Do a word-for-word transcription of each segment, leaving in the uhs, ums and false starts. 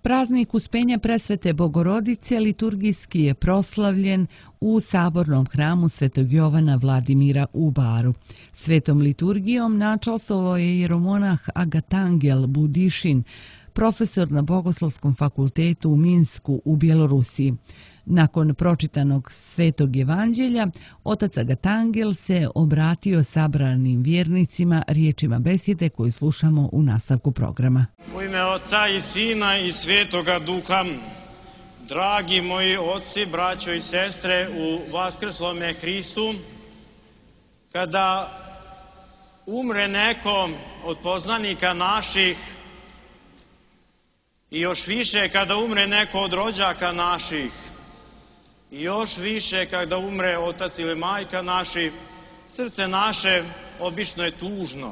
Praznik Uspenja Presvete Bogorodice liturgijski je proslavljen u Sabornom hramu Svetog Jovana Vladimira u Baru. Svetom liturgijom načalstvovao je jeromonah Agatangel Budišin, profesor na Bogoslovskom fakultetu u Minsku u Bjelorusiji. Nakon pročitanog Svetog evanđelja, otac Agatangel se obratio sabranim vjernicima riječima besjede koju slušamo u nastavku programa. U ime Oca i Sina i Svetoga Duha, dragi moji oci, braćo i sestre u Vaskrslome Hristu, kada umre neko od poznanika naših i još više kada umre neko od rođaka naših, i još više kada umre otac ili majka naši, srce naše obično je tužno.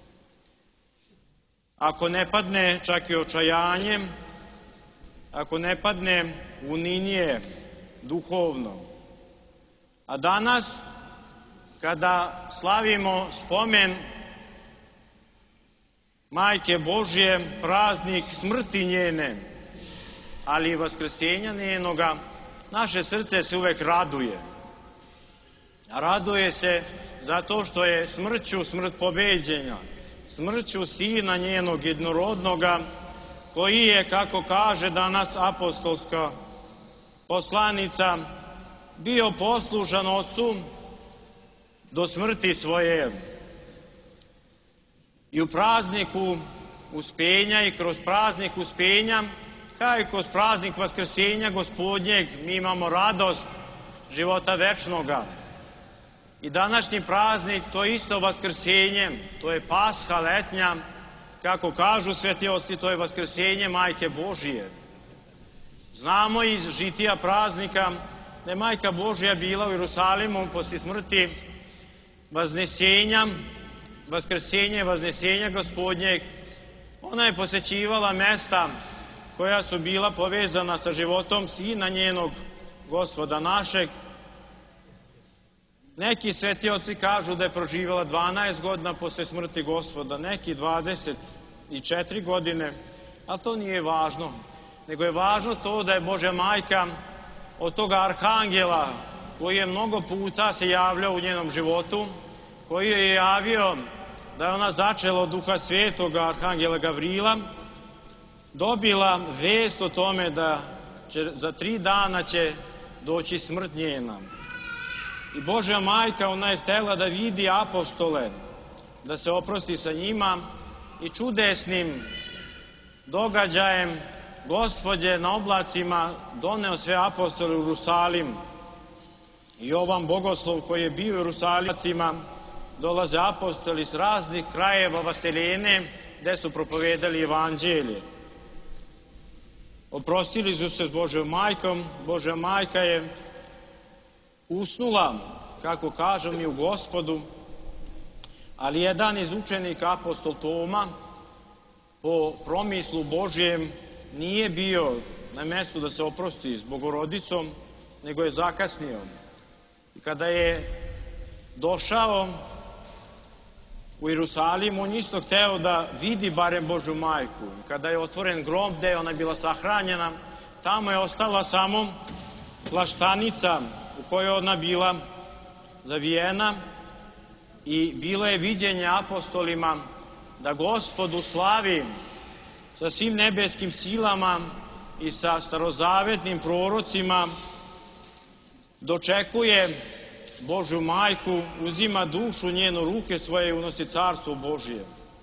Ako ne padne čak i očajanje, ako ne padne uninje duhovno. A danas, kada slavimo spomen Majke Božje, praznik smrti njene, ali i vaskrsenja njenoga, naše srce se uvek raduje. Raduje se zato što je smrću smrt pobeđenja, smrću Sina njenog jednorodnoga, koji je, kako kaže danas apostolska poslanica, bio poslušan Otcu do smrti svoje. I u prazniku Uspenja i kroz praznik Uspenja, kao i kroz praznik Vaskrsenja Gospodnjeg, mi imamo radost života večnoga. I današnji praznik, to je isto Vaskrsenje, to je Pasha letnja, kako kažu sveti oci, to je Vaskrsenje Majke Božije. Znamo iz žitija praznika da je Majka Božja bila u Jerusalimu poslije smrti Vaznesenja, Vaskrsenje, Vaznesenja Gospodnjeg. Ona je posećivala mesta koja su bila povezana sa životom Sina njenog, Gospoda našeg. Neki sveti oci kažu da je proživjela dvanaest godina posle smrti Gospoda, neki dvadeset četiri godine, ali to nije važno. Nego je važno to da je Božja majka od toga arhangela koji je mnogo puta se javljao u njenom životu, koji je javio da je ona začela od Duha Svetoga, arhangela Gavrila, dobila vest o tome da će, za tri dana će doći smrt njena. I Božja majka, ona je htjela da vidi apostole, da se oprosti sa njima i čudesnim događajem Gospodje na oblacima doneo sve apostole u Jerusalim. I Jovan Bogoslov koji je bio u Jerusalimcima, dolaze apostoli iz raznih krajeva Vaseljene gde su propovedali evanđelje. Oprostili su se s Božjom majkom, Božja majka je usnula, kako kažem, i u Gospodu, ali jedan iz učenika, apostol Toma, po promislu Božjem nije bio na mjestu da se oprosti s Bogorodicom, nego je zakasnio. I kada je došao u Jerusalim, on isto hteo da vidi barem Božju majku. I kada je otvoren grob gde ona je bila sahranjena, tamo je ostala samo plaštanica u kojoj ona bila zavijena i bilo je viđenje apostolima da Gospodu slavi sa svim nebeskim silama i sa starozavetnim prorocima, dočekuje Božju majku, uzima dušu njenu, ruke svoje i unosi carstvo Božije.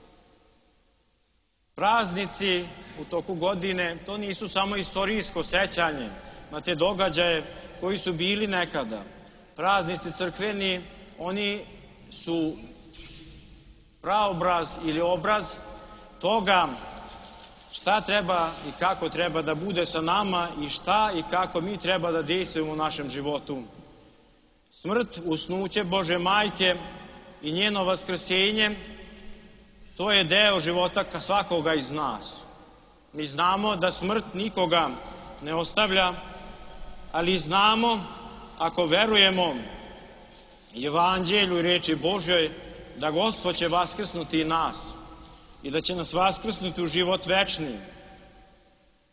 Praznici u toku godine, to nisu samo istorijsko sećanje na te događaje koji su bili nekada. Praznici crkveni, oni su praobraz ili obraz toga šta treba i kako treba da bude sa nama i šta i kako mi treba da dejstvujemo u našem životu. Smrt, usnuće Božje majke i njeno vaskrsenje, to je deo života svakoga iz nas. Mi znamo da smrt nikoga ne ostavlja, ali znamo, ako verujemo evanđelju i reči Božjoj, da Gospod će vaskrsnuti i nas i da će nas vaskrsnuti u život večni.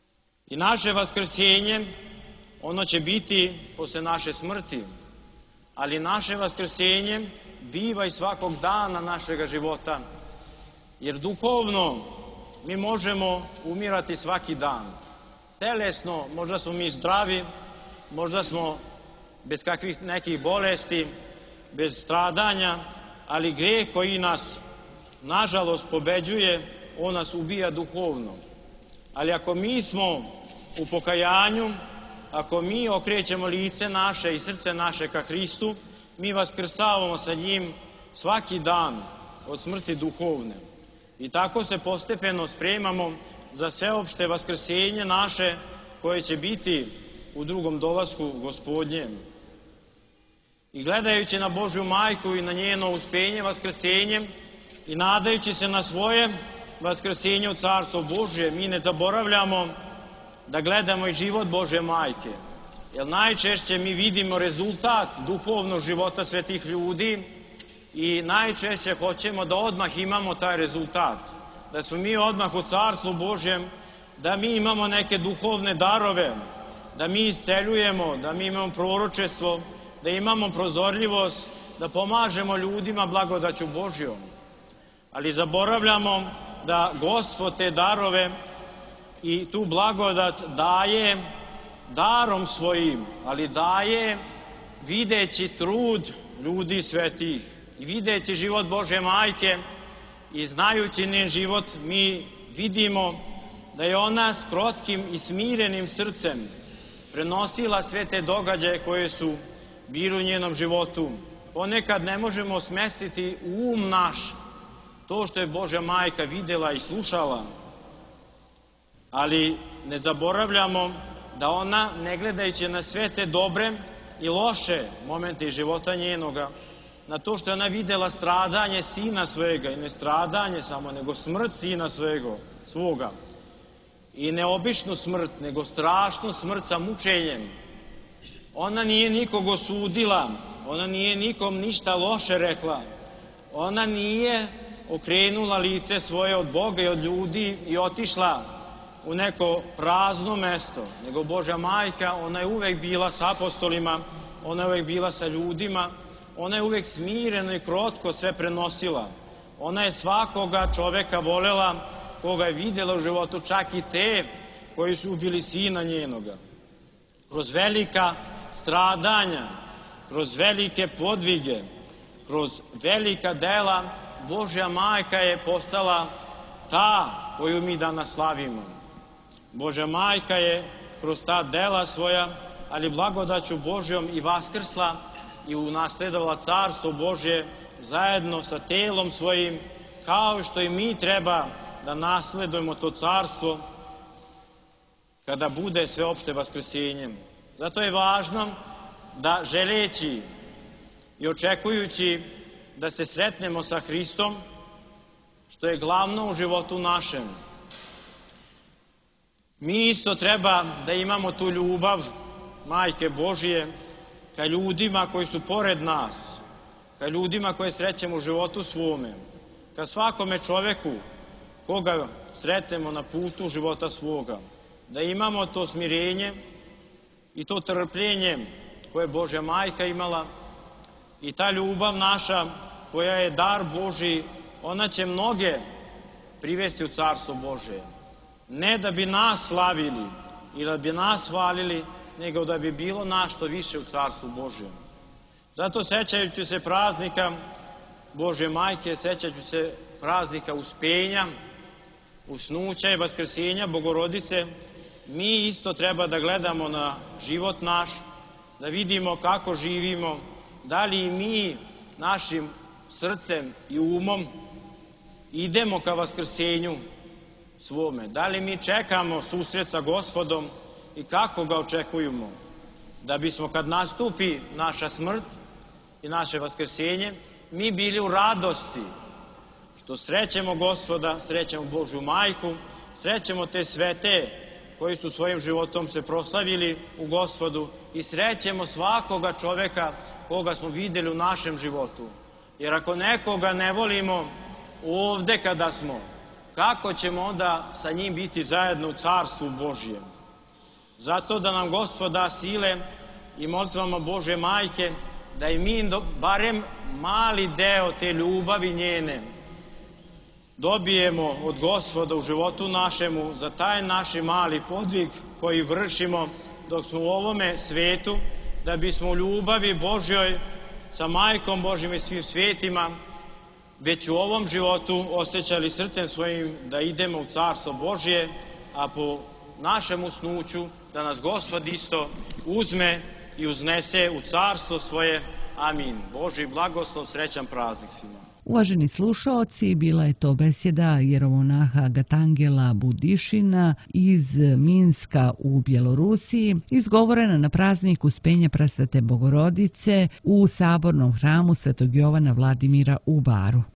I naše vaskrsenje, ono će biti posle naše smrti, ali naše vaskrsenje biva i svakog dana našega života, jer duhovno mi možemo umirati svaki dan. Telesno možda smo mi zdravi, možda smo bez kakvih nekih bolesti, bez stradanja, ali greh koji nas, nažalost, pobeđuje, on nas ubija duhovno. Ali ako mi smo u pokajanju, ako mi okrećemo lice naše i srce naše ka Hristu, mi vaskrsavamo sa njim svaki dan od smrti duhovne. I tako se postepeno spremamo za sveopšte vaskrsenje naše koje će biti u drugom dolasku Gospodnjem. I gledajući na Božju majku i na njeno uspenje, vaskrsenje i nadajući se na svoje vaskrsenje u Carstvo Božje, mi ne zaboravljamo da gledamo i život Božje majke. Jer najčešće mi vidimo rezultat duhovnog života svetih ljudi i najčešće hoćemo da odmah imamo taj rezultat. Da smo mi odmah u Carstvu Božjem, da mi imamo neke duhovne darove, da mi isceljujemo, da mi imamo proročestvo, da imamo prozorljivost, da pomažemo ljudima blagodaću Božjom. Ali zaboravljamo da Gospod te darove i tu blagodat daje darom svojim, ali daje videći trud ljudi svetih i videći život Božje majke i znajući njen život, mi vidimo da je ona s krotkim i smirenim srcem prenosila sve te događaje koje su bili u njenom životu. Ponekad ne možemo smestiti u um naš to što je Božja majka videla i slušala, ali ne zaboravljamo da ona, ne gledajući na sve te dobre i loše momente života njenoga, na to što je ona videla stradanje sina svojega, i ne stradanje samo, nego smrt sina svojega, svoga, i ne običnu smrt, nego strašnu smrt sa mučenjem. Ona nije nikog osudila, ona nije nikom ništa loše rekla, ona nije okrenula lice svoje od Boga i od ljudi i otišla u neko prazno mesto, nego Božja majka, ona je uvek bila sa apostolima, ona je uvek bila sa ljudima, ona je uvek smireno i krotko sve prenosila. Ona je svakoga čoveka volela, koga je vidjela u životu, čak i te koji su ubili sina njenoga. Kroz velika stradanja, kroz velike podvige, kroz velika dela, Božja majka je postala ta koju mi danas slavimo. Božja majka je kroz ta dela svoja, ali blagodaću Božjom i vaskrsla i unasledovala Carstvo Božje zajedno sa telom svojim, kao što i mi treba da nasledujemo to carstvo kada bude sveopšte vaskrsenje. Zato je važno da, želeći i očekujući da se sretnemo sa Hristom, što je glavno u životu našem, mi isto treba da imamo tu ljubav Majke Božije ka ljudima koji su pored nas, ka ljudima koje srećemo u životu svome, ka svakome čoveku koga sretemo na putu života svoga, da imamo to smirenje i to trpljenje koje je Božja majka imala i ta ljubav naša koja je dar Božji, ona će mnoge privesti u Carstvo Božje. Ne da bi nas slavili ili da bi nas hvalili, nego da bi bilo nas što više u Carstvu Božjem. Zato, sećajući se praznika Božje majke, sećajući se praznika uspenja, usnuća i vaskrsenja Bogorodice, mi isto treba da gledamo na život naš, da vidimo kako živimo, da li i mi našim srcem i umom idemo ka vaskrsenju svome, da li mi čekamo susret sa Gospodom i kako ga očekujemo, da bismo kad nastupi naša smrt i naše vaskrsenje, mi bili u radosti, što srećemo Gospoda, srećemo Božju majku, srećemo te svete koji su svojim životom se proslavili u Gospodu i srećemo svakoga čoveka koga smo vidjeli u našem životu. Jer ako nekoga ne volimo ovde kada smo, kako ćemo onda sa njim biti zajedno u Carstvu Božjem? Zato da nam Gospod da sile i molitvama Božje majke da i mi barem mali deo te ljubavi njene dobijemo od Gospoda u životu našemu za taj naš mali podvig koji vršimo dok smo u ovome svetu, da bismo u ljubavi Božjoj sa Majkom Božjim i svim svetima već u ovom životu osjećali srcem svojim da idemo u Carstvo Božje, a po našem usnuću da nas Gospod isto uzme i uznese u Carstvo svoje. Amin. Božji blagoslov, srećan praznik svima. Uvaženi slušaoci, bila je to besjeda jeromonaha Gatangela Budišina iz Minska u Bjelorusiji, izgovorena na praznik Uspenja Presvete Bogorodice u sabornom hramu Svetog Jovana Vladimira u Baru.